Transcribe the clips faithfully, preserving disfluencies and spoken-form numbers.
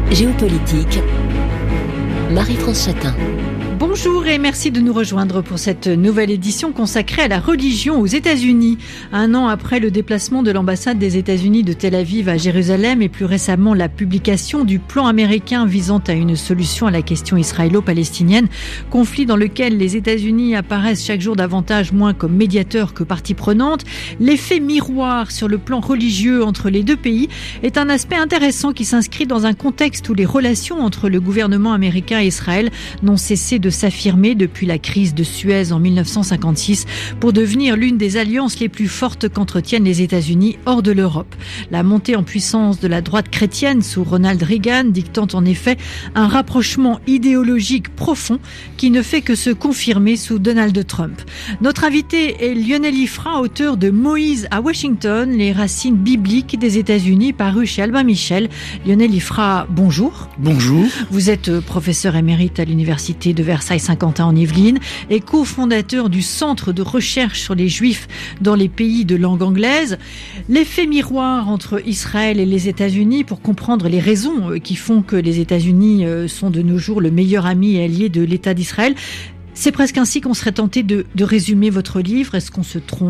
Géopolitique, Marie-France Chatin. Bonjour et merci de nous rejoindre pour cette nouvelle édition consacrée à la religion aux États-Unis. Un an après le déplacement de l'ambassade des États-Unis de Tel Aviv à Jérusalem et plus récemment la publication du plan américain visant à une solution à la question israélo-palestinienne, conflit dans lequel les États-Unis apparaissent chaque jour davantage moins comme médiateurs que partie prenante, l'effet miroir sur le plan religieux entre les deux pays est un aspect intéressant qui s'inscrit dans un contexte où les relations entre le gouvernement américain et Israël n'ont cessé de s'affirmer depuis la crise de Suez en mille neuf cent cinquante-six pour devenir l'une des alliances les plus fortes qu'entretiennent les États-Unis hors de l'Europe. La montée en puissance de la droite chrétienne sous Ronald Reagan dictant en effet un rapprochement idéologique profond qui ne fait que se confirmer sous Donald Trump. Notre invité est Lionel Ifra, auteur de Moïse à Washington, les racines bibliques des États-Unis, paru chez Albin Michel. Lionel Ifra, bonjour. Bonjour. Vous êtes professeur émérite à l'université de Versailles-Saint-Quentin en Yvelines et cofondateur du Centre de recherche sur les Juifs dans les pays de langue anglaise. L'effet miroir entre Israël et les États-Unis, pour comprendre les raisons qui font que les États-Unis sont de nos jours le meilleur ami et allié de l'État d'Israël, c'est presque ainsi qu'on serait tenté de, de résumer votre livre. Est-ce qu'on se trompe ?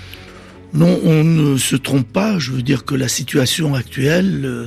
Non, on ne se trompe pas. Je veux dire que la situation actuelle euh,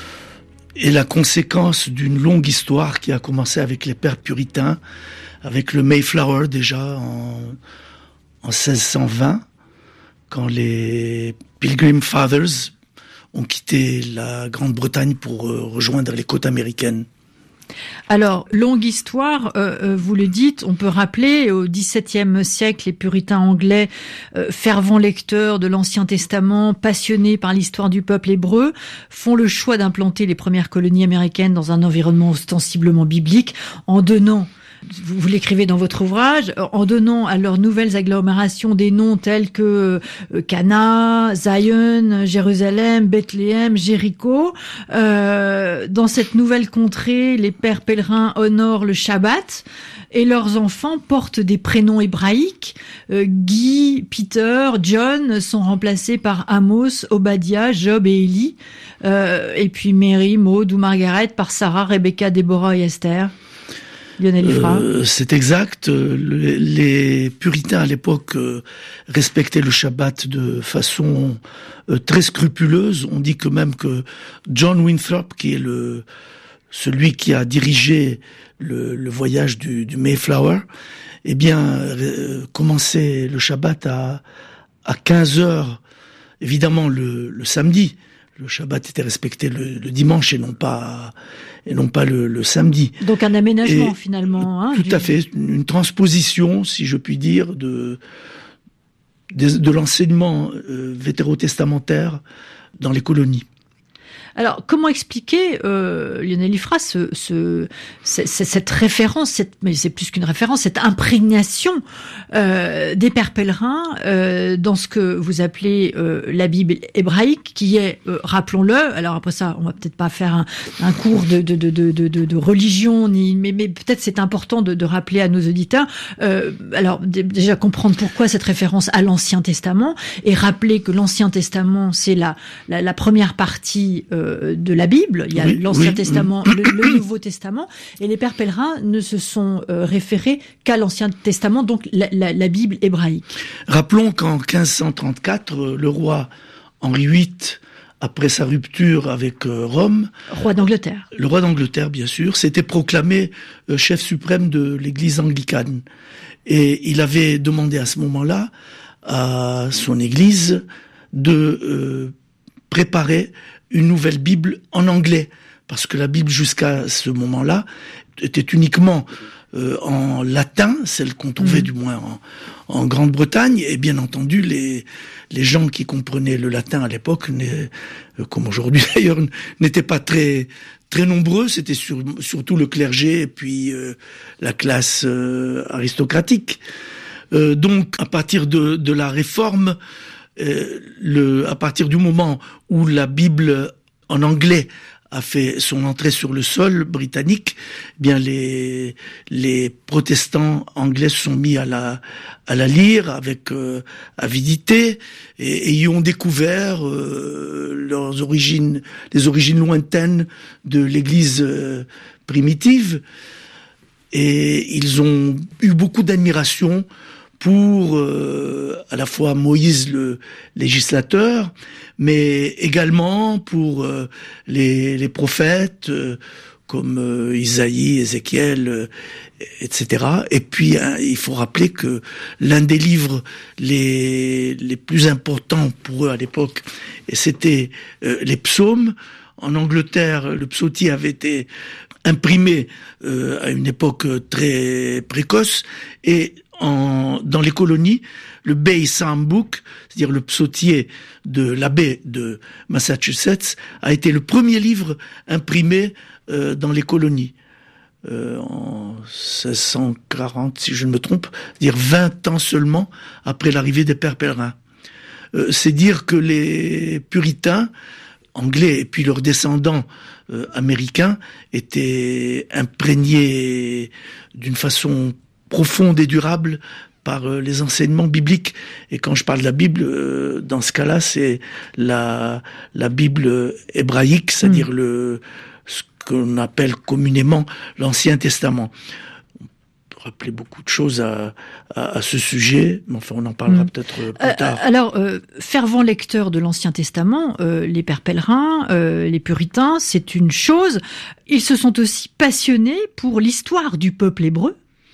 est la conséquence d'une longue histoire qui a commencé avec les pères puritains, avec le Mayflower déjà en, en seize cent vingt, quand les Pilgrim Fathers ont quitté la Grande-Bretagne pour euh, rejoindre les côtes américaines. Alors, longue histoire, euh, vous le dites, on peut rappeler au dix-septième siècle, les puritains anglais, euh, fervents lecteurs de l'Ancien Testament, passionnés par l'histoire du peuple hébreu, font le choix d'implanter les premières colonies américaines dans un environnement ostensiblement biblique, en donnant, vous l'écrivez dans votre ouvrage, en donnant à leurs nouvelles agglomérations des noms tels que euh, Cana, Zion, Jérusalem, Bethléem, Jéricho. Euh, dans cette nouvelle contrée, les pères pèlerins honorent le Shabbat et leurs enfants portent des prénoms hébraïques. Euh, Guy, Peter, John sont remplacés par Amos, Obadiah, Job et Élie. Euh, et puis Mary, Maud ou Margaret par Sarah, Rebecca, Déborah et Esther. Lionel Ifra. Euh, c'est exact. Le, les puritains à l'époque euh, respectaient le Shabbat de façon euh, très scrupuleuse. On dit que même que John Winthrop, qui est le celui qui a dirigé le, le voyage du, du Mayflower, eh bien euh, commençait le Shabbat à à quinze heures. Évidemment le, le samedi. Le Shabbat était respecté le, le dimanche et non pas et non pas le, le samedi. Donc un aménagement et finalement. Hein, tout du... à fait, une transposition, si je puis dire, de de, de l'enseignement euh, vétérotestamentaire dans les colonies. Alors, comment expliquer, euh, Lionel Ifra, ce, ce, ce, cette référence, cette, mais c'est plus qu'une référence, cette imprégnation euh, des pères pèlerins euh, dans ce que vous appelez euh, la Bible hébraïque, qui est, euh, rappelons-le, alors après ça, on va peut-être pas faire un, un cours de, de, de, de, de, de religion, ni, mais, mais peut-être c'est important de, de rappeler à nos auditeurs, euh, alors d- déjà comprendre pourquoi cette référence à l'Ancien Testament, et rappeler que l'Ancien Testament, c'est la, la, la première partie euh, de la Bible, il y a oui, l'Ancien oui, Testament, oui. Le, le Nouveau Testament, et les pères pèlerins ne se sont euh, référés qu'à l'Ancien Testament, donc la, la, la Bible hébraïque. Rappelons qu'en quinze cent trente-quatre, le roi Henri huit, après sa rupture avec euh, Rome, roi d'Angleterre, le roi d'Angleterre bien sûr, s'était proclamé euh, chef suprême de l'Église anglicane, et il avait demandé à ce moment-là à son Église de euh, préparer une nouvelle Bible en anglais, parce que la Bible jusqu'à ce moment-là était uniquement euh, en latin, celle qu'on trouvait mmh. du moins en, en Grande-Bretagne, et bien entendu les les gens qui comprenaient le latin à l'époque, comme aujourd'hui d'ailleurs, n'étaient pas très très nombreux. C'était sur, surtout le clergé et puis euh, la classe euh, aristocratique. Euh, donc à partir de de la Réforme, Euh, le, à partir du moment où la Bible en anglais a fait son entrée sur le sol britannique, eh bien les les protestants anglais se sont mis à la à la lire avec euh, avidité et, et y ont découvert euh, leurs origines, les origines lointaines de l'Église euh, primitive. Et ils ont eu beaucoup d'admiration pour euh, à la fois Moïse le législateur, mais également pour euh, les, les prophètes euh, comme euh, Isaïe, Ézéchiel, euh, et cetera. Et puis hein, il faut rappeler que l'un des livres les les plus importants pour eux à l'époque, et c'était euh, les psaumes. En Angleterre, le psautier avait été imprimé euh, à une époque très précoce, et en, dans les colonies, le Bay Psalm Book, c'est-à-dire le psautier de l'abbé de Massachusetts, a été le premier livre imprimé euh, dans les colonies. Euh, en seize cent quarante, si je ne me trompe, c'est-à-dire vingt ans seulement après l'arrivée des pères pèlerins. Euh, c'est dire que les puritains anglais et puis leurs descendants euh, américains étaient imprégnés d'une façon profonde et durable par euh, les enseignements bibliques. Et quand je parle de la Bible, euh, dans ce cas-là, c'est la la Bible hébraïque, c'est-à-dire mmh. le ce qu'on appelle communément l'Ancien Testament. Rappeler beaucoup de choses à, à, à ce sujet, mais enfin on en parlera mmh. peut-être plus euh, tard. Alors, euh, fervent lecteur de l'Ancien Testament, euh, les pères pèlerins, euh, les puritains, c'est une chose. Ils se sont aussi passionnés pour l'histoire du peuple hébreu,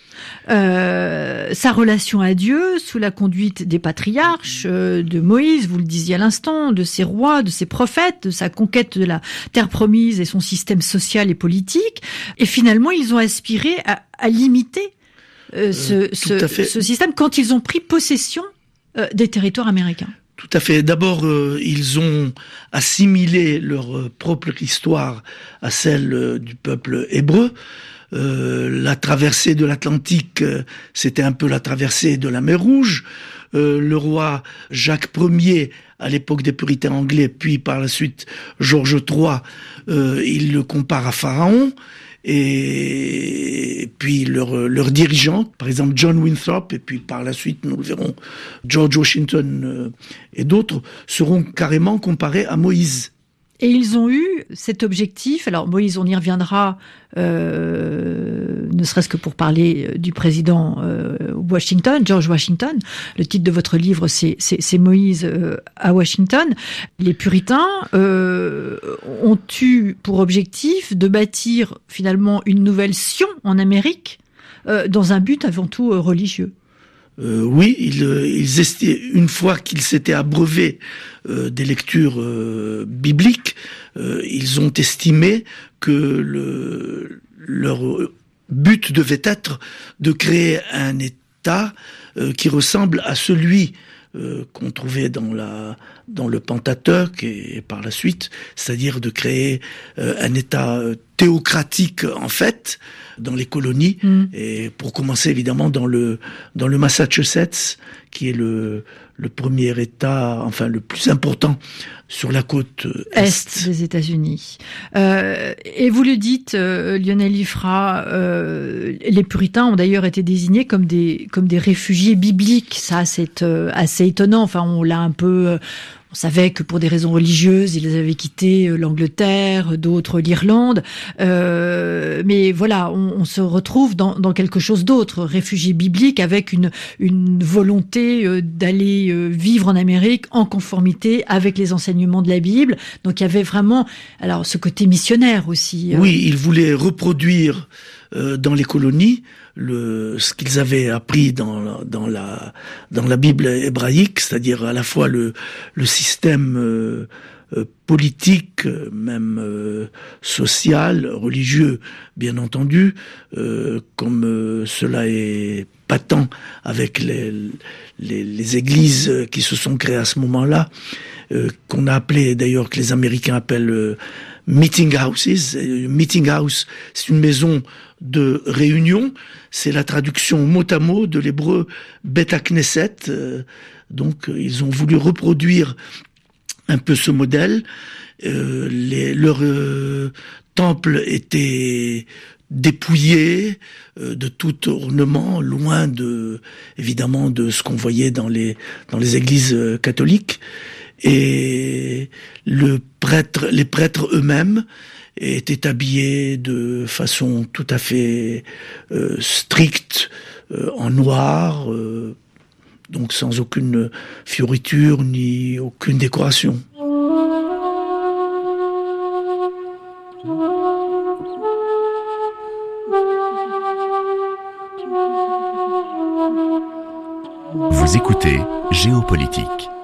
euh, sa relation à Dieu sous la conduite des patriarches, euh, de Moïse, vous le disiez à l'instant, de ses rois, de ses prophètes, de sa conquête de la terre promise et son système social et politique. Et finalement, ils ont aspiré à, à limiter Euh, ce, ce, ce système quand ils ont pris possession euh, des territoires américains. Tout à fait. D'abord, euh, ils ont assimilé leur euh, propre histoire à celle euh, du peuple hébreu. Euh, la traversée de l'Atlantique, euh, c'était un peu la traversée de la mer Rouge. Euh, le roi Jacques Ier, à l'époque des puritains anglais, puis par la suite Georges trois, euh, il le compare à Pharaon. Et puis leurs leur dirigeants, par exemple John Winthrop, et puis par la suite, nous le verrons, George Washington euh, et d'autres, seront carrément comparés à Moïse. Et ils ont eu cet objectif, alors Moïse, on y reviendra, euh, ne serait-ce que pour parler du président euh, Washington, George Washington. Le titre de votre livre, c'est, c'est, c'est Moïse euh, à Washington. Les puritains euh, ont eu pour objectif de bâtir finalement une nouvelle Sion en Amérique, euh, dans un but avant tout euh, religieux. Euh, oui, ils, ils esti- une fois qu'ils s'étaient abreuvés euh, des lectures euh, bibliques, euh, ils ont estimé que le, leur but devait être de créer un État euh, qui ressemble à celui euh, qu'on trouvait dans la dans le Pentateuque et, et par la suite, c'est-à-dire de créer euh, un État théocratique en fait dans les colonies, mmh. et pour commencer évidemment dans le dans le Massachusetts, qui est le le premier État, enfin le plus important sur la côte est, est des États-Unis. Euh, et vous le dites, euh, Lionel Liffra, euh, les puritains ont d'ailleurs été désignés comme des comme des réfugiés bibliques. Ça, c'est euh, assez étonnant. Enfin, on l'a un peu. Euh, On savait que pour des raisons religieuses, ils avaient quitté l'Angleterre, d'autres l'Irlande. Euh, mais voilà, on, on se retrouve dans, dans quelque chose d'autre, réfugiés bibliques, avec une, une volonté d'aller vivre en Amérique en conformité avec les enseignements de la Bible. Donc il y avait vraiment, alors ce côté missionnaire aussi. Oui, ils voulaient reproduire euh, dans les colonies le ce qu'ils avaient appris dans la, dans la dans la Bible hébraïque, c'est-à-dire à la fois le le système euh, euh, politique, même euh, social, religieux, bien entendu, euh, comme euh, cela est patent avec les, les les églises qui se sont créées à ce moment-là, euh, qu'on a appelé d'ailleurs, que les Américains appellent euh, meeting houses. Meeting house, c'est une maison de réunion. C'est la traduction mot à mot de l'hébreu Beth Knesset. Euh, donc, ils ont voulu reproduire un peu ce modèle. Euh, les, leur euh, temple était dépouillé euh, de tout ornement, loin de, évidemment, de ce qu'on voyait dans les dans les églises euh, catholiques. Et le prêtre, les prêtres eux-mêmes étaient habillés de façon tout à fait euh, stricte, euh, en noir, euh, donc sans aucune fioriture ni aucune décoration. Vous écoutez Géopolitique.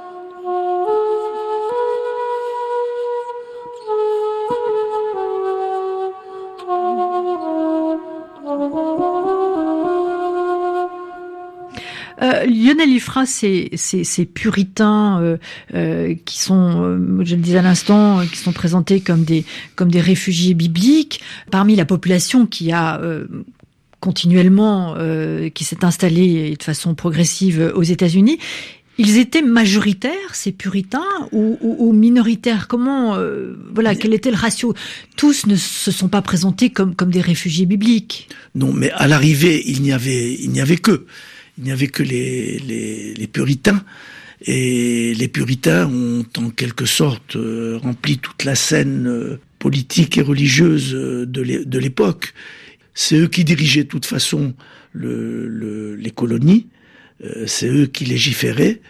Euh, Lionel Ifra, ces, ces, ces puritains euh, euh, qui sont, euh, je le disais à l'instant, euh, qui sont présentés comme des comme des réfugiés bibliques, parmi la population qui a euh, continuellement, euh, qui s'est installée de façon progressive aux États-Unis. Ils étaient majoritaires, ces puritains, ou, ou, ou minoritaires? Comment, euh, voilà, quel était le ratio? Tous ne se sont pas présentés comme comme des réfugiés bibliques. Non, mais à l'arrivée, il n'y avait il n'y avait que il n'y avait que les les, les puritains. Et les puritains ont en quelque sorte euh, rempli toute la scène euh, politique et religieuse euh, de l'époque. C'est eux qui dirigeaient de toute façon le, le, les colonies, euh, c'est eux qui légiféraient,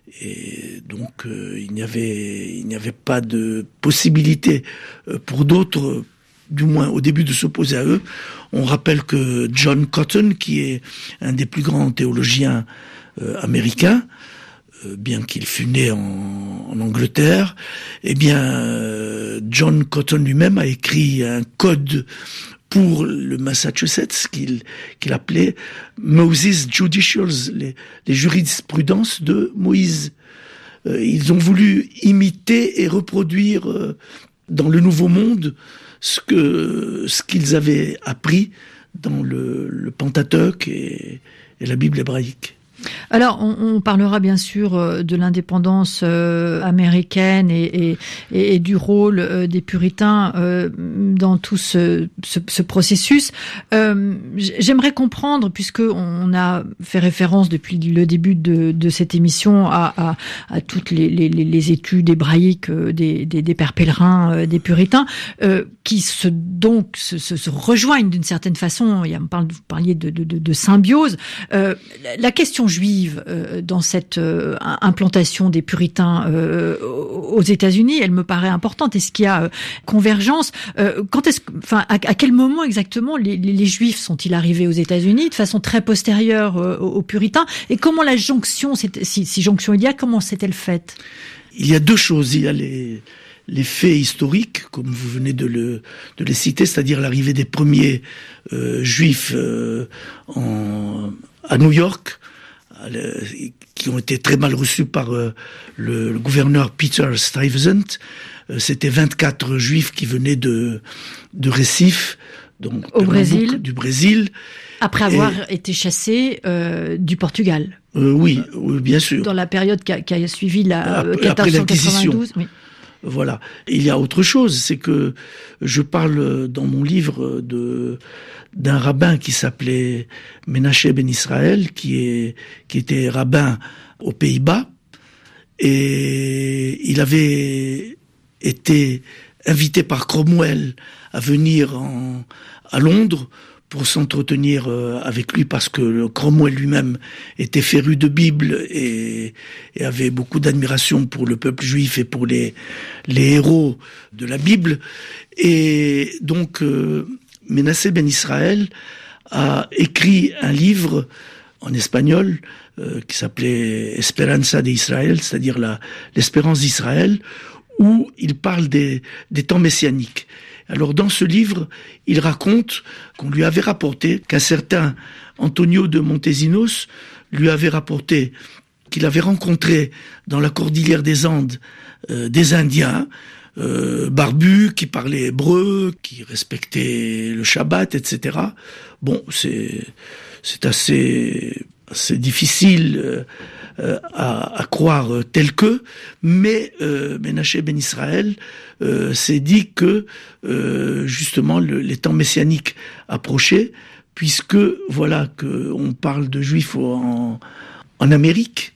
et donc euh, il n'y avait il n'y avait pas de possibilité euh, pour d'autres, euh, du moins au début, de s'opposer à eux. On rappelle que John Cotton, qui est un des plus grands théologiens euh, américains, euh, bien qu'il fût né en, en Angleterre, eh bien euh, John Cotton lui-même a écrit un code pour le Massachusetts, qu'il qu'il appelait Moses Judicials, les, les jurisprudences de Moïse. Euh, ils ont voulu imiter et reproduire euh, dans le Nouveau Monde ce que ce qu'ils avaient appris dans le, le Pentateuque et, et la Bible hébraïque. Alors, on, on parlera bien sûr de l'indépendance euh, américaine et, et, et du rôle euh, des puritains euh, dans tout ce, ce, ce processus. Euh, j'aimerais comprendre, puisque on a fait référence depuis le début de, de cette émission à, à, à toutes les, les, les études hébraïques des, des, des pères pèlerins, euh, des puritains, euh, qui se donc se, se, se rejoignent d'une certaine façon. Il y a, vous parliez de, de, de, de symbiose. Euh, la question juive euh, dans cette euh, implantation des puritains euh, aux États-Unis, elle me paraît importante. Est-ce qu'il y a euh, convergence? euh, Quand est-ce, enfin, à, à quel moment exactement les, les, les Juifs sont-ils arrivés aux États-Unis de façon très postérieure euh, aux, aux puritains? Et comment la jonction, si, si jonction il y a, comment s'est-elle faite? Il y a deux choses. Il y a les les faits historiques, comme vous venez de, le, de les citer, c'est-à-dire l'arrivée des premiers euh, Juifs euh, en, à New York, qui ont été très mal reçus par euh, le, le gouverneur Peter Stuyvesant. Euh, c'était vingt-quatre Juifs qui venaient de, de Recife, donc au Brésil, du Brésil. Après avoir et, été chassés euh, du Portugal. Euh, oui, oui, bien sûr. Dans la période qui a, qui a suivi la après, quatorze cent quatre-vingt-douze. Oui. Voilà. Il y a autre chose, c'est que je parle dans mon livre de d'un rabbin qui s'appelait Menaché Ben Israël, qui est qui était rabbin aux Pays-Bas, et il avait été invité par Cromwell à venir en, à Londres pour s'entretenir avec lui, parce que Cromwell lui-même était féru de Bible et, et avait beaucoup d'admiration pour le peuple juif et pour les, les héros de la Bible. Et donc, euh, Menaché Ben Israël a écrit un livre en espagnol euh, qui s'appelait Esperanza de Israël, c'est-à-dire la, l'espérance d'Israël, où il parle des, des temps messianiques. Alors dans ce livre, il raconte qu'on lui avait rapporté, qu'un certain Antonio de Montesinos lui avait rapporté qu'il avait rencontré dans la cordillère des Andes euh, des Indiens euh, barbus qui parlaient hébreu, qui respectaient le Shabbat, et cetera. Bon, c'est c'est assez assez difficile euh, À, à croire tel que, mais euh, Menaché Ben Israël euh, s'est dit que euh, justement le, les temps messianiques approchaient, puisque voilà que on parle de Juifs en, en Amérique,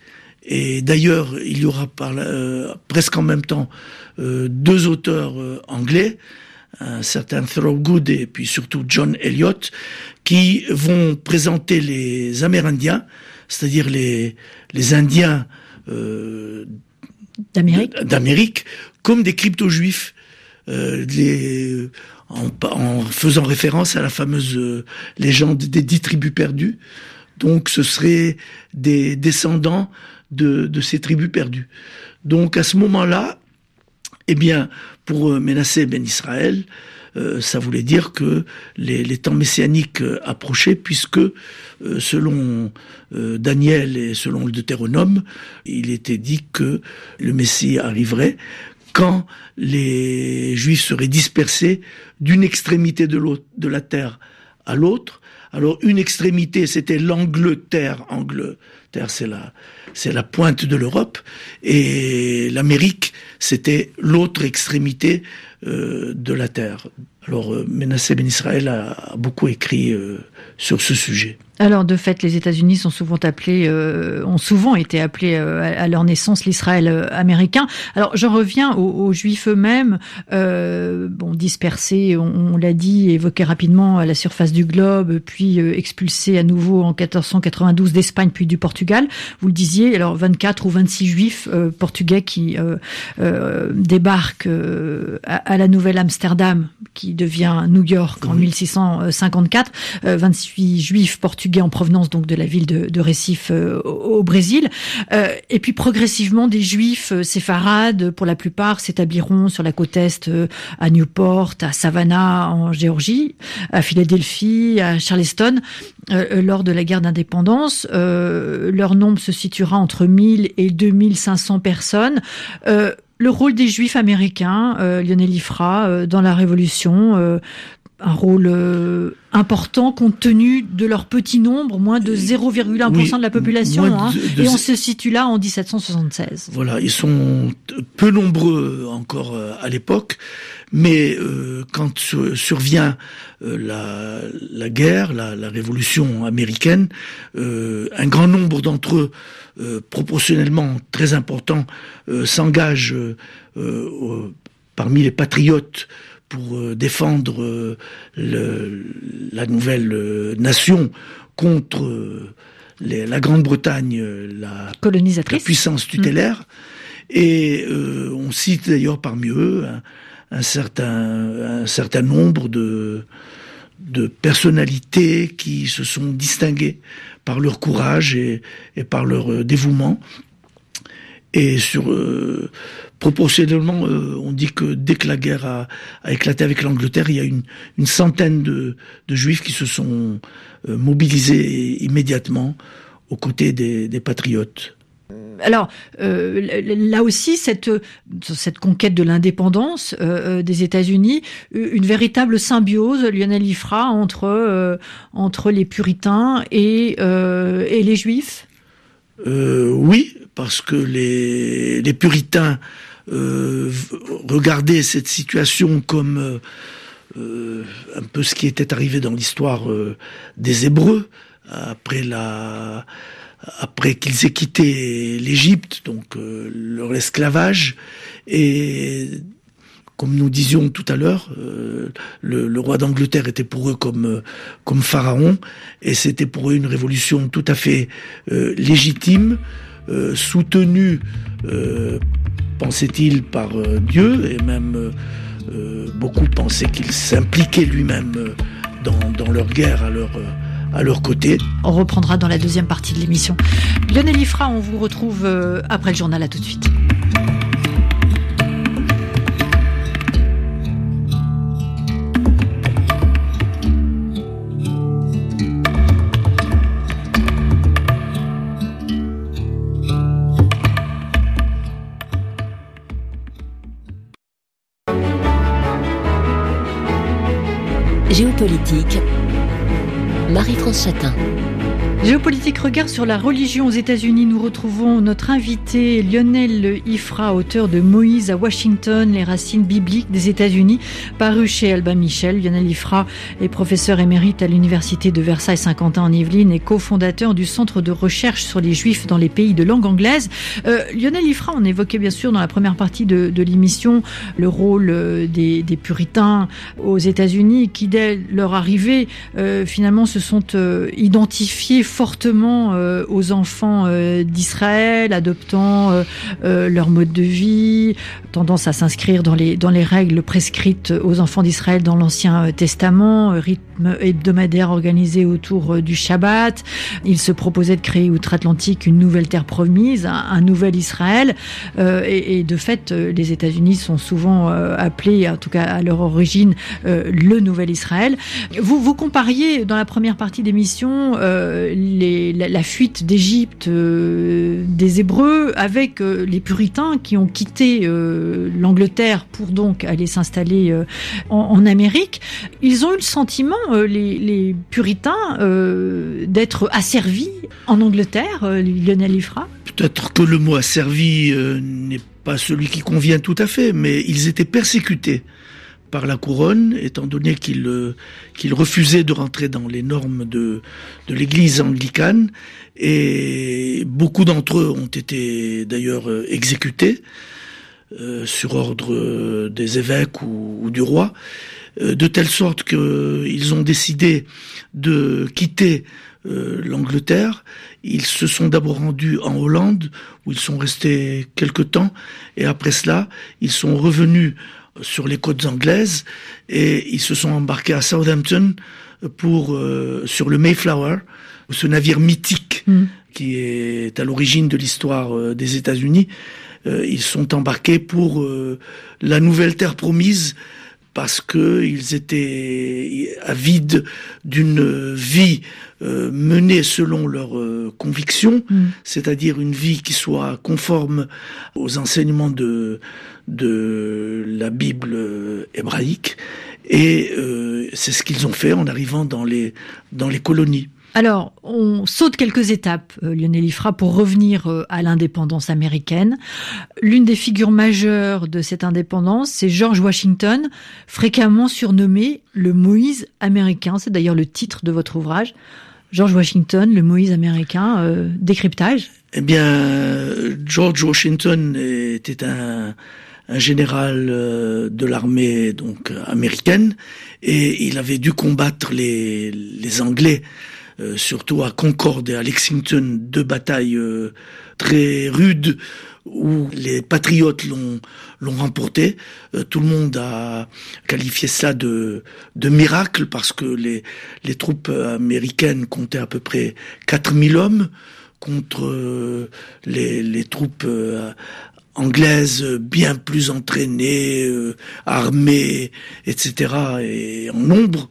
Et d'ailleurs, il y aura par la, euh, presque en même temps euh, deux auteurs euh, anglais, un certain Thorogood et puis surtout John Eliot, qui vont présenter les Amérindiens, c'est-à-dire les, les Indiens euh, d'Amérique. d'Amérique, comme des crypto-juifs, euh, les, en, en faisant référence à la fameuse euh, légende des dix tribus perdues. Donc ce seraient des descendants de, de ces tribus perdues. Donc à ce moment-là, eh bien, pour Ménassé ben Israël, euh, ça voulait dire que les, les temps messianiques euh, approchaient, puisque euh, selon euh, Daniel et selon le Deutéronome, il était dit que le Messie arriverait quand les Juifs seraient dispersés d'une extrémité de l'autre, de la terre à l'autre. Alors une extrémité, c'était l'Angleterre, Angleterre, c'est la, c'est la pointe de l'Europe, et l'Amérique, c'était l'autre extrémité euh, de la terre. Alors euh, Ménassé ben Israël a, a beaucoup écrit euh, sur ce sujet. Alors, de fait, les États-Unis sont souvent appelés, euh, ont souvent été appelés euh, à leur naissance l'Israël euh, américain. Alors, je reviens aux, aux Juifs eux-mêmes, euh, bon, dispersés, on, on l'a dit, évoqués rapidement à la surface du globe, puis euh, expulsés à nouveau en quatorze cent quatre-vingt-douze d'Espagne puis du Portugal. Vous le disiez, alors vingt-quatre ou vingt-six Juifs euh, portugais qui euh, euh, débarquent euh, à, à la Nouvelle-Amsterdam, qui devient New York en oui. mille six cent cinquante-quatre. Euh, vingt-huit Juifs portugais en provenance donc de la ville de, de Recife euh, au, au Brésil, euh, et puis progressivement des Juifs euh, séfarades pour la plupart s'établiront sur la côte est euh, à Newport, à Savannah en Géorgie, à Philadelphie, à Charleston euh, lors de la guerre d'indépendance. Euh, leur nombre se situera entre mille et deux mille cinq cents personnes. Euh, le rôle des Juifs américains, euh, Lionel Ifra, euh, dans la Révolution, euh, un rôle euh, important compte tenu de leur petit nombre, moins de zéro virgule un pour cent oui, de la population, hein, de, de, et on se situe là en dix-sept cent soixante-seize. Voilà, ils sont peu nombreux encore à l'époque, mais euh, quand survient euh, la, la guerre, la, la révolution américaine, euh, un grand nombre d'entre eux, euh, proportionnellement très important, euh, s'engagent euh, euh, parmi les patriotes pour euh, défendre euh, le, la nouvelle euh, nation contre euh, les, la Grande-Bretagne, la, colonisatrice, la puissance tutélaire. Mmh. Et euh, on cite d'ailleurs parmi eux un, un, certain, un certain nombre de, de personnalités qui se sont distinguées par leur courage et, et par leur euh, dévouement. Et sur euh, proportionnellement, euh, on dit que dès que la guerre a, a éclaté avec l'Angleterre, il y a une, une centaine de, de Juifs qui se sont euh, mobilisés immédiatement aux côtés des, des patriotes. Alors euh, là aussi, cette cette conquête de l'indépendance euh, des États-Unis, une véritable symbiose, Lionel Ifra, entre euh, entre les puritains et euh, et les Juifs. Euh, oui, parce que les les puritains euh, regardaient cette situation comme euh, euh, un peu ce qui était arrivé dans l'histoire euh, des Hébreux après la après qu'ils aient quitté l'Égypte, donc euh, leur esclavage, et comme nous disions tout à l'heure, euh, le, le roi d'Angleterre était pour eux comme comme pharaon, et c'était pour eux une révolution tout à fait euh, légitime, euh, soutenue, euh, pensait-il, par euh, Dieu, et même euh, beaucoup pensaient qu'il s'impliquait lui-même dans dans leur guerre à leur euh, à leur côté. On reprendra dans la deuxième partie de l'émission. Lionel Ifra, on vous retrouve euh, après le journal. À tout de suite. Géopolitique, Marie-France Chatin. Géopolitique, regard sur la religion aux États-Unis. Nous retrouvons notre invité Lionel Ifra, auteur de Moïse à Washington, les racines bibliques des États-Unis, paru chez Albin Michel. Lionel Ifra est professeur émérite à l'université de Versailles-Saint-Quentin en Yvelines et cofondateur du Centre de recherche sur les Juifs dans les pays de langue anglaise. Euh, Lionel Ifra, on évoquait bien sûr dans la première partie de, de l'émission le rôle des, des puritains aux États-Unis qui, dès leur arrivée, euh, finalement se sont euh, identifiés fortement euh, aux enfants euh, d'Israël, adoptant euh, euh, leur mode de vie, tendance à s'inscrire dans les dans les règles prescrites aux enfants d'Israël dans l'Ancien Testament, euh, rythme hebdomadaire organisé autour euh, du Shabbat. Ils se proposaient de créer outre-Atlantique une nouvelle terre promise, un, un nouvel Israël, euh, et, et de fait, euh, les États-Unis sont souvent euh, appelés, en tout cas à leur origine, euh, le nouvel Israël. Vous vous compariez dans la première partie d'émission euh, Les, la, la fuite d'Égypte euh, des Hébreux avec euh, les puritains qui ont quitté euh, l'Angleterre pour donc aller s'installer euh, en, en Amérique. Ils ont eu le sentiment, euh, les, les puritains, euh, d'être asservis en Angleterre, euh, Lionel Ifra. Peut-être que le mot asservi euh, n'est pas celui qui convient tout à fait, mais ils étaient persécutés par la couronne, étant donné qu'ils euh, qu'ils refusaient de rentrer dans les normes de de l'Église anglicane, et beaucoup d'entre eux ont été d'ailleurs euh, exécutés euh, sur ordre euh, des évêques ou, ou du roi, euh, de telle sorte que euh, ils ont décidé de quitter euh, l'Angleterre. Ils se sont d'abord rendus en Hollande, où ils sont restés quelque temps, et après cela, ils sont revenus sur les côtes anglaises, et ils se sont embarqués à Southampton pour euh, sur le Mayflower, ce navire mythique mmh. qui est à l'origine de l'histoire euh, des États-Unis. Euh, ils sont embarqués pour euh, la nouvelle terre promise, parce que ils étaient avides d'une vie euh, menée selon leurs euh, convictions, mmh. c'est-à-dire une vie qui soit conforme aux enseignements de de la Bible hébraïque, et euh, c'est ce qu'ils ont fait en arrivant dans les dans les colonies. Alors, on saute quelques étapes, euh, Lionel Ifra, pour revenir euh, à l'indépendance américaine. L'une des figures majeures de cette indépendance, c'est George Washington, fréquemment surnommé le Moïse américain. C'est d'ailleurs le titre de votre ouvrage. George Washington, le Moïse américain, euh, décryptage. Eh bien, George Washington était un un général euh, de l'armée donc américaine, et il avait dû combattre les les Anglais, euh, surtout à Concord et à Lexington, deux batailles euh, très rudes où les patriotes l'ont l'ont remporté. Euh, tout le monde a qualifié ça de de miracle, parce que les les troupes américaines comptaient à peu près quatre mille hommes contre euh, les les troupes euh, anglaise bien plus entraînée, euh, armée, et cetera, et en nombre.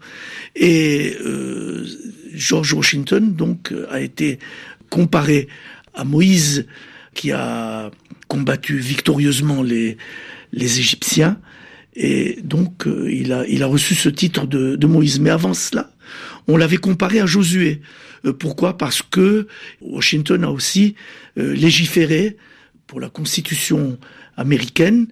Et euh, George Washington donc a été comparé à Moïse, qui a combattu victorieusement les les Égyptiens, et donc euh, il a il a reçu ce titre de, de Moïse. Mais avant cela, on l'avait comparé à Josué. Euh, pourquoi ? Parce que Washington a aussi euh, légiféré pour la Constitution américaine,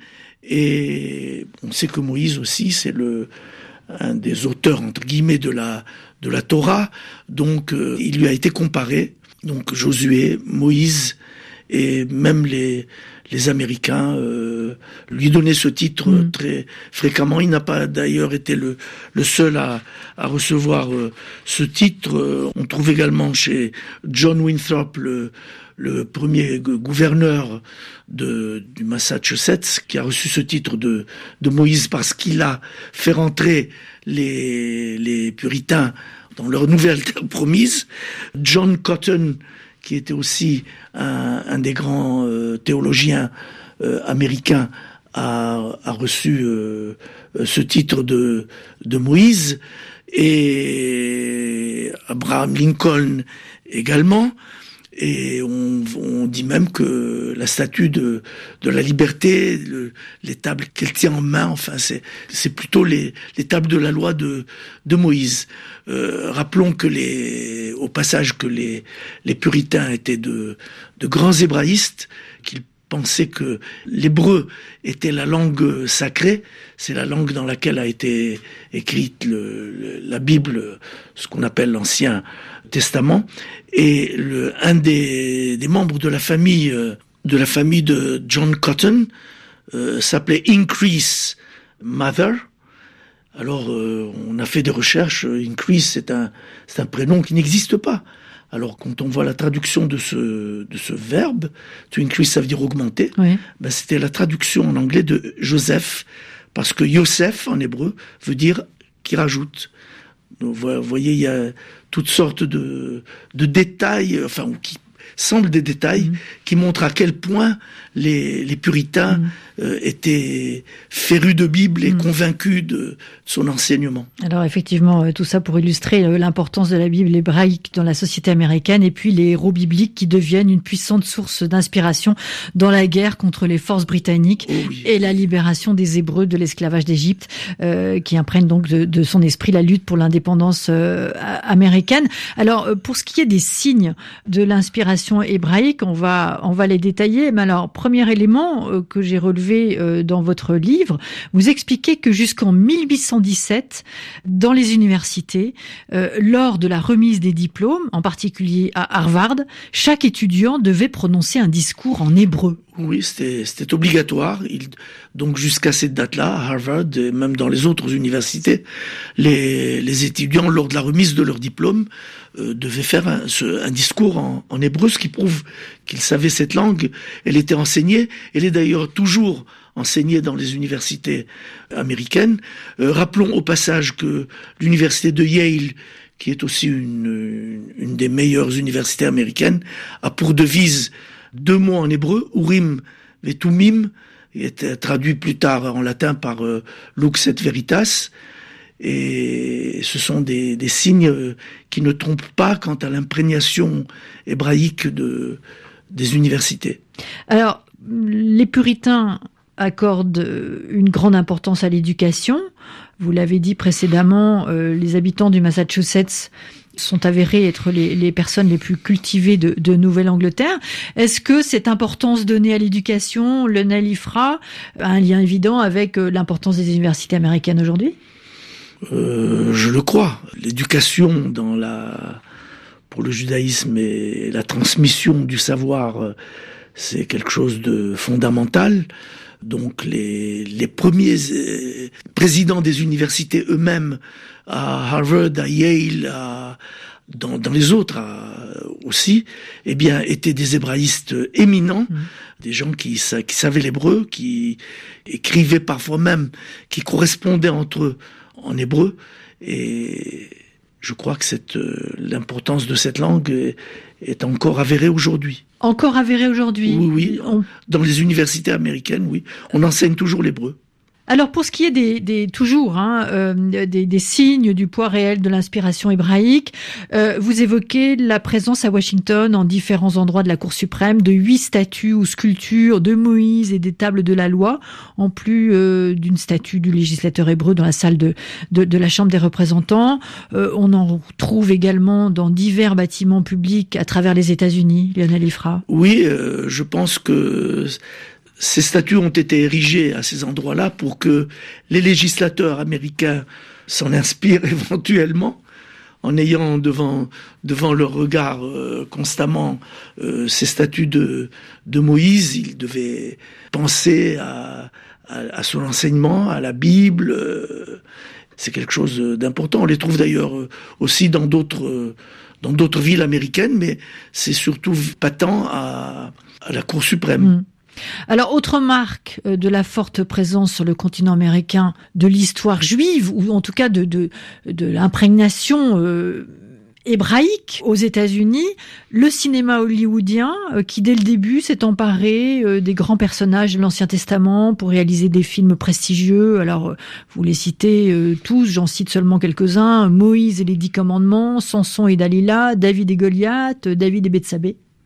et on sait que Moïse aussi, c'est le un des auteurs entre guillemets de la de la Torah, donc euh, il lui a été comparé, donc Josué, Moïse, et même les les Américains euh, lui donnaient ce titre mmh. très fréquemment. Il n'a pas d'ailleurs été le le seul à à recevoir euh, ce titre. On trouve également chez John Winthrop, le le premier gouverneur de, du Massachusetts, qui a reçu ce titre de, de Moïse, parce qu'il a fait rentrer les, les puritains dans leur nouvelle terre promise. John Cotton, qui était aussi un, un des grands euh, théologiens euh, américains, a, a reçu euh, ce titre de, de Moïse, et Abraham Lincoln également. Et on, on dit même que la statue de, de la liberté, le, les tables qu'elle tient en main, enfin, c'est, c'est plutôt les, les tables de la loi de, de Moïse. Euh, rappelons que les, au passage que les, les puritains étaient de, de grands hébraïstes, qu'ils pensaient que l'hébreu était la langue sacrée, c'est la langue dans laquelle a été écrite le, le, la Bible, ce qu'on appelle l'Ancien Testament, et le, un des, des membres de la famille euh, de la famille de John Cotton euh, s'appelait Increase Mather. Alors euh, on a fait des recherches. Increase, c'est un c'est un prénom qui n'existe pas. Alors, quand on voit la traduction de ce, de ce verbe, to increase, ça veut dire augmenter, oui. Ben, c'était la traduction en anglais de Joseph, parce que Yosef, en hébreu, veut dire qui rajoute. Donc, vous voyez, il y a toutes sortes de, de détails, enfin, ou qui semblent des détails, mmh. qui montrent à quel point les, les puritains mmh. euh, étaient férus de Bible et mmh. convaincus de son enseignement. Alors effectivement, tout ça pour illustrer l'importance de la Bible hébraïque dans la société américaine, et puis les héros bibliques qui deviennent une puissante source d'inspiration dans la guerre contre les forces britanniques oh oui. et la libération des Hébreux de l'esclavage d'Égypte, euh, qui imprègne donc de, de son esprit la lutte pour l'indépendance euh, américaine. Alors pour ce qui est des signes de l'inspiration hébraïque, on va on va les détailler. Mais alors, premier élément euh, que j'ai relevé euh, dans votre livre, vous expliquez que jusqu'en mille huit cent dix-sept, dans les universités, euh, lors de la remise des diplômes, en particulier à Harvard, chaque étudiant devait prononcer un discours en hébreu. Oui, c'était, c'était obligatoire. Il, donc jusqu'à cette date-là, à Harvard, et même dans les autres universités, les, les étudiants, lors de la remise de leur diplôme, euh, devaient faire un, ce, un discours en, en hébreu, ce qui prouve qu'ils savaient cette langue. Elle était enseignée. Elle est d'ailleurs toujours enseignée dans les universités américaines. Euh, rappelons au passage que l'université de Yale, qui est aussi une, une des meilleures universités américaines, a pour devise deux mots en hébreu, Urim et Tumim, qui est traduit plus tard en latin par euh, Lux et Veritas. Et ce sont des, des signes qui ne trompent pas quant à l'imprégnation hébraïque de, des universités. Alors, les puritains accordent une grande importance à l'éducation. Vous l'avez dit précédemment, euh, les habitants du Massachusetts sont avérés être les, les personnes les plus cultivées de, de Nouvelle-Angleterre. Est-ce que cette importance donnée à l'éducation, le NALIFRA, a un lien évident avec l'importance des universités américaines aujourd'hui ? euh, Je le crois. L'éducation dans la, pour le judaïsme et la transmission du savoir, c'est quelque chose de fondamental. Donc les, les premiers présidents des universités eux-mêmes, à Harvard, à Yale, à, dans, dans les autres à, aussi, eh bien, étaient des hébraïstes éminents, mmh. des gens qui, qui savaient l'hébreu, qui écrivaient parfois même, qui correspondaient entre eux en hébreu. Et je crois que cette, l'importance de cette langue est, est encore avérée aujourd'hui. Encore avérée aujourd'hui. Oui, oui. On... Dans les universités américaines, oui. On enseigne toujours l'hébreu. Alors pour ce qui est des, des toujours hein, euh, des, des signes du poids réel de l'inspiration hébraïque, euh, vous évoquez la présence à Washington, en différents endroits de la Cour suprême, de huit statues ou sculptures de Moïse et des tables de la loi, en plus euh, d'une statue du législateur hébreu dans la salle de, de, de la Chambre des représentants. Euh, on en trouve également dans divers bâtiments publics à travers les États-Unis, Lionel Ifra. Oui, euh, je pense que ces statues ont été érigées à ces endroits-là pour que les législateurs américains s'en inspirent éventuellement, en ayant devant devant leur regard euh, constamment euh, ces statues de de Moïse. Ils devaient penser à à, à son enseignement, à la Bible. Euh, c'est quelque chose d'important. On les trouve d'ailleurs aussi dans d'autres euh, dans d'autres villes américaines, mais c'est surtout patent à à la Cour suprême. Mmh. Alors, autre marque de la forte présence sur le continent américain de l'histoire juive, ou en tout cas de, de, de l'imprégnation euh, hébraïque aux États-Unis, le cinéma hollywoodien euh, qui, dès le début, s'est emparé euh, des grands personnages de l'Ancien Testament pour réaliser des films prestigieux. Alors, euh, vous les citez euh, tous, j'en cite seulement quelques-uns, Moïse et les Dix Commandements, Samson et Dalila, David et Goliath, David et Bethsabée.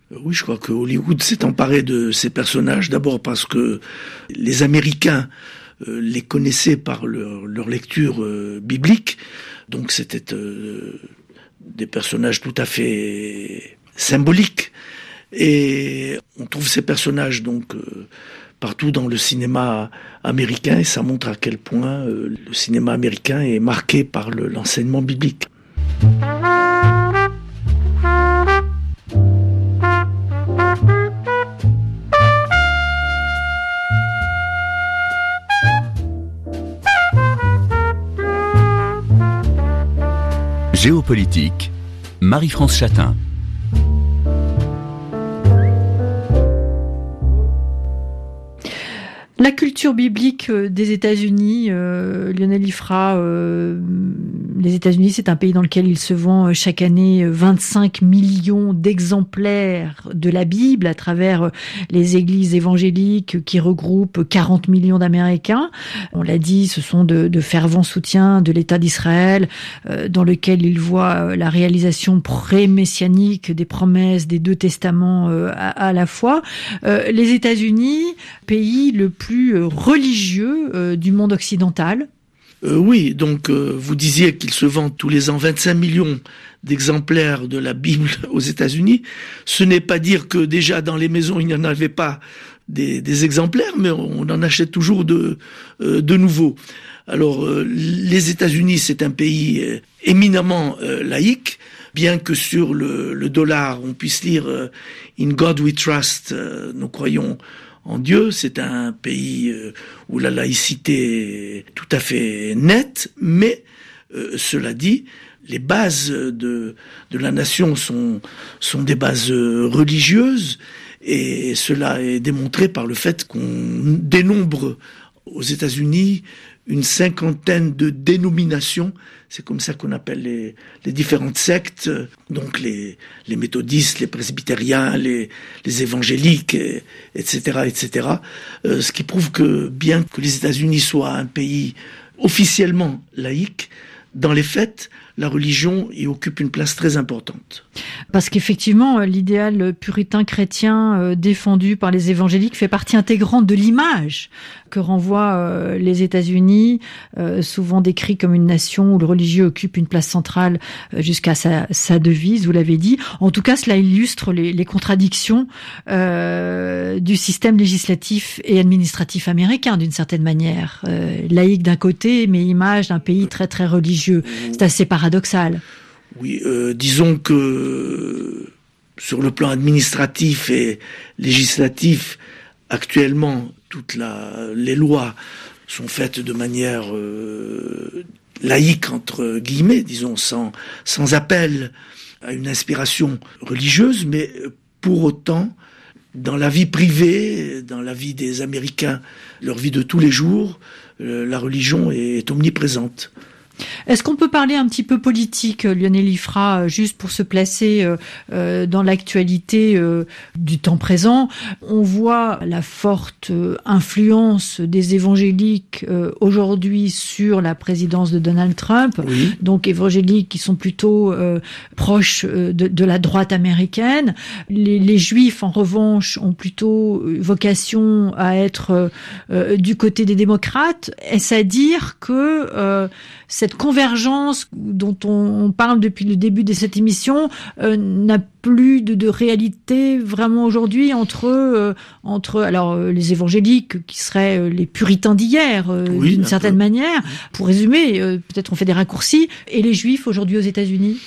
Oui, je crois que Hollywood s'est emparé de ces personnages, d'abord parce que les Américains euh, les connaissaient par leur, leur lecture euh, biblique, donc c'était euh, des personnages tout à fait symboliques. Et on trouve ces personnages donc euh, partout dans le cinéma américain, et ça montre à quel point euh, le cinéma américain est marqué par le, l'enseignement biblique. Géopolitique, Marie-France Chatin. La culture biblique des États-Unis, euh, Lionel Liffra, euh, les États-Unis, c'est un pays dans lequel il se vend chaque année vingt-cinq millions d'exemplaires de la Bible à travers les églises évangéliques qui regroupent quarante millions d'Américains. On l'a dit, ce sont de, de fervents soutiens de l'État d'Israël, euh, dans lequel ils voient la réalisation pré-messianique des promesses des deux testaments euh, à, à la fois. Euh, les États-Unis, pays le plus plus religieux euh, du monde occidental. Euh, oui, donc euh, vous disiez qu'il se vend tous les ans vingt-cinq millions d'exemplaires de la Bible aux États-Unis. Ce n'est pas dire que déjà dans les maisons il n'y en avait pas des, des exemplaires, mais on en achète toujours de, euh, de nouveaux. Alors euh, les États-Unis, c'est un pays euh, éminemment euh, laïque, bien que sur le, le dollar on puisse lire euh, « In God we trust euh, », nous croyons en Dieu. C'est un pays où la laïcité est tout à fait nette, mais euh, cela dit, les bases de, de la nation sont, sont des bases religieuses, et cela est démontré par le fait qu'on dénombre aux États-Unis une cinquantaine de dénominations. C'est comme ça qu'on appelle les, les différentes sectes, donc les, les méthodistes, les presbytériens, les, les évangéliques, et, etc., et cetera. Euh, ce qui prouve que bien que les États-Unis soient un pays officiellement laïque, dans les faits, la religion y occupe une place très importante. Parce qu'effectivement, l'idéal puritain chrétien euh, défendu par les évangéliques fait partie intégrante de l'image que renvoient euh, les États-Unis, euh, souvent décrit comme une nation où le religieux occupe une place centrale euh, jusqu'à sa, sa devise, vous l'avez dit. En tout cas, cela illustre les, les contradictions euh, du système législatif et administratif américain, d'une certaine manière. Euh, laïque d'un côté, mais image d'un pays très très religieux. C'est assez paradoxal. Oui, euh, disons que sur le plan administratif et législatif, actuellement, toutes la, les lois sont faites de manière euh, laïque, entre guillemets, disons, sans, sans appel à une inspiration religieuse, mais pour autant, dans la vie privée, dans la vie des Américains, leur vie de tous les jours, euh, la religion est omniprésente. Est-ce qu'on peut parler un petit peu politique, Lionel Liffra, juste pour se placer euh, dans l'actualité euh, du temps présent? On voit la forte influence des évangéliques euh, aujourd'hui sur la présidence de Donald Trump, oui. Donc évangéliques qui sont plutôt euh, proches de, de la droite américaine. Les, les juifs, en revanche, ont plutôt vocation à être euh, du côté des démocrates. Est-ce à dire que euh, cette convergence dont on parle depuis le début de cette émission euh, n'a plus de, de réalité vraiment aujourd'hui entre euh, entre alors euh, les évangéliques qui seraient euh, les puritains d'hier euh, oui, d'une certaine peu. manière, pour résumer, euh, peut-être on fait des raccourcis, et les juifs aujourd'hui aux États-Unis.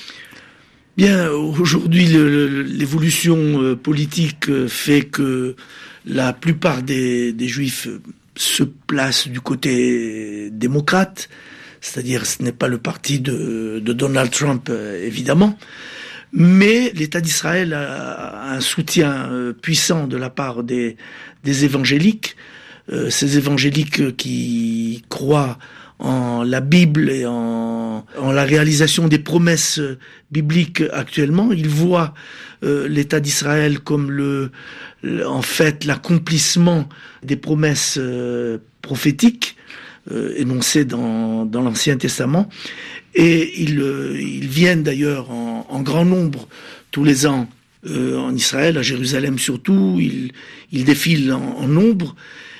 Bien, aujourd'hui le, le, l'évolution euh, politique euh, fait que la plupart des, des juifs se placent du côté démocrate. C'est-à-dire, ce n'est pas le parti de, de Donald Trump, euh, évidemment, mais l'État d'Israël a, a un soutien euh, puissant de la part des, des évangéliques, euh, ces évangéliques qui croient en la Bible et en, en la réalisation des promesses bibliques actuellement. Ils voient euh, l'État d'Israël comme le, le, en fait, l'accomplissement des promesses euh, prophétiques Euh, énoncés dans, dans l'Ancien Testament, et ils, euh, ils viennent d'ailleurs en, en grand nombre tous les ans euh, en Israël, à Jérusalem surtout. Ils, ils défilent en, en nombre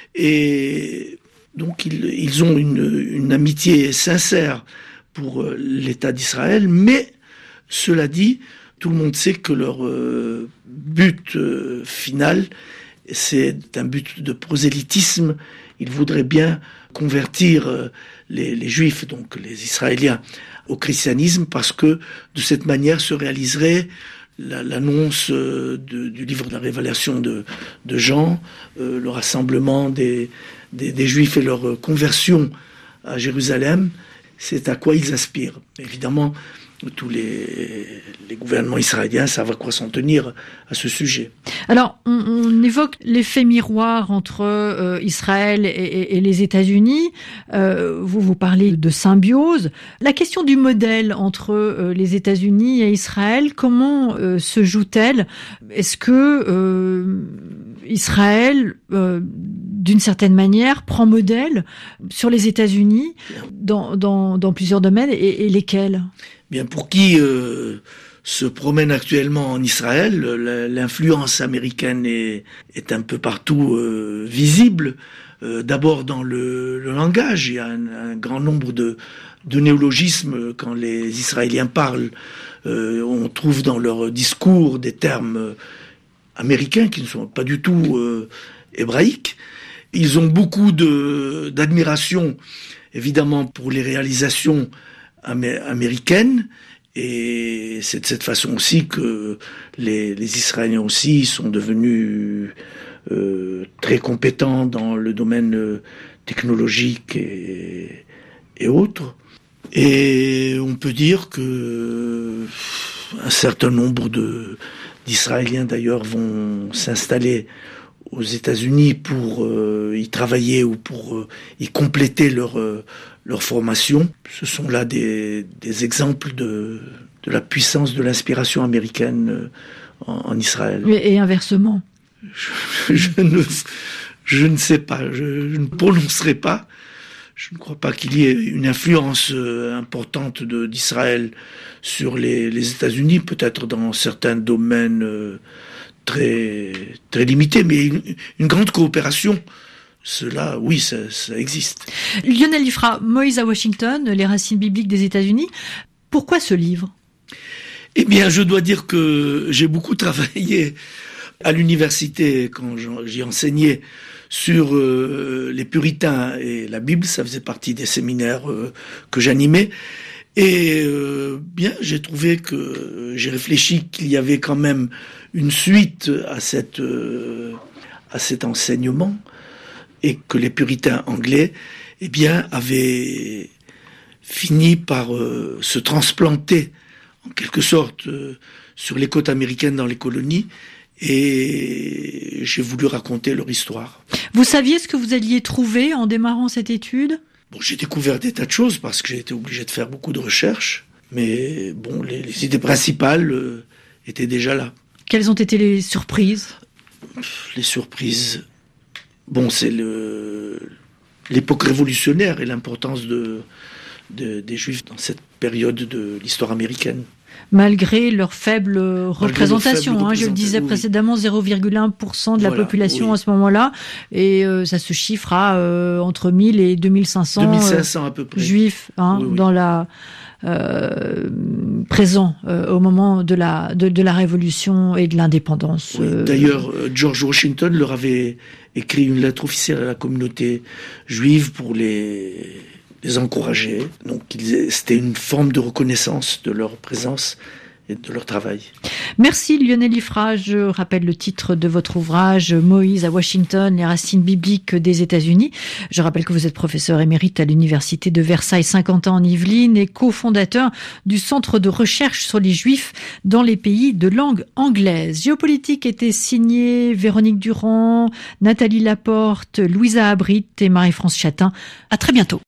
et donc ils, ils ont une, une amitié sincère pour euh, l'État d'Israël. Mais cela dit, tout le monde sait que leur euh, but euh, final, c'est un but de prosélytisme. Ils voudraient bien convertir euh, les, les Juifs, donc les Israéliens, au christianisme, parce que de cette manière se réaliserait la, l'annonce euh, de, du livre de la Révélation de, de Jean, euh, le rassemblement des, des, des Juifs et leur conversion à Jérusalem. C'est à quoi ils aspirent. Évidemment, tous les, les gouvernements israéliens savent à quoi s'en tenir à ce sujet. Alors, on, on évoque l'effet miroir entre euh, Israël et, et, et les États-Unis. Euh, vous vous parlez de symbiose. La question du modèle entre euh, les États-Unis et Israël, comment euh, se joue-t-elle ? Est-ce que euh, Israël, euh, d'une certaine manière, prend modèle sur les États-Unis dans, dans, dans plusieurs domaines, et, et lesquels ? Bien, pour qui euh, se promène actuellement en Israël, l'influence américaine est, est un peu partout euh, visible. Euh, d'abord dans le, le langage, il y a un, un grand nombre de, de néologismes quand les Israéliens parlent. Euh, on trouve dans leur discours des termes américains qui ne sont pas du tout euh, hébraïques. Ils ont beaucoup de, d'admiration, évidemment, pour les réalisations américaine, et c'est de cette façon aussi que les, les Israéliens aussi sont devenus euh, très compétents dans le domaine technologique et, et autres. Et on peut dire que un certain nombre de, d'Israéliens d'ailleurs vont s'installer aux États-Unis pour euh, y travailler ou pour euh, y compléter leur euh, leur formation. Ce sont là des, des exemples de, de la puissance de l'inspiration américaine en, en Israël. Et, et inversement ? je, je, ne, je ne sais pas, je, je ne prononcerai pas. Je ne crois pas qu'il y ait une influence importante de, d'Israël sur les, les États-Unis, peut-être dans certains domaines euh, très, très limités, mais une, une grande coopération. Cela, oui, ça, ça existe. Lionel Liffra, Moïse à Washington, les racines bibliques des États-Unis. Pourquoi ce livre ? Eh bien, je dois dire que j'ai beaucoup travaillé à l'université quand j'y enseignais sur euh, les puritains et la Bible. Ça faisait partie des séminaires euh, que j'animais. Et euh, bien, j'ai trouvé que j'ai réfléchi qu'il y avait quand même une suite à cette euh, à cet enseignement. Et que les puritains anglais, eh bien, avaient fini par euh, se transplanter, en quelque sorte, euh, sur les côtes américaines dans les colonies, et j'ai voulu raconter leur histoire. Vous saviez ce que vous alliez trouver en démarrant cette étude ? Bon, j'ai découvert des tas de choses, parce que j'ai été obligé de faire beaucoup de recherches, mais bon, les, les idées principales euh, étaient déjà là. Quelles ont été les surprises ? Les surprises... Bon, c'est le, l'époque révolutionnaire et l'importance de, de, des Juifs dans cette période de l'histoire américaine. Malgré leur faible représentation, leur faible hein, je le disais oui. précédemment, zéro virgule un pour cent de la voilà, population oui. à ce moment-là, et euh, ça se chiffre à euh, entre mille et deux mille cinq cents, deux mille cinq cents à peu près. Juifs hein, oui, oui. dans la euh, présents euh, au moment de la de, de la Révolution et de l'indépendance. Oui, euh, d'ailleurs, George Washington leur avait écrit une lettre officielle à la communauté juive pour les les encourager. Donc c'était une forme de reconnaissance de leur présence et de leur travail. Merci Lionel Liffra. Je rappelle le titre de votre ouvrage, Moïse à Washington, les racines bibliques des États-Unis. Je rappelle que vous êtes professeur émérite à l'université de Versailles-Saint-Quentin en Yvelines et cofondateur du Centre de recherche sur les Juifs dans les pays de langue anglaise. Géopolitique était signé Véronique Durand, Nathalie Laporte, Louisa Abrit et Marie-France Chatin. À très bientôt.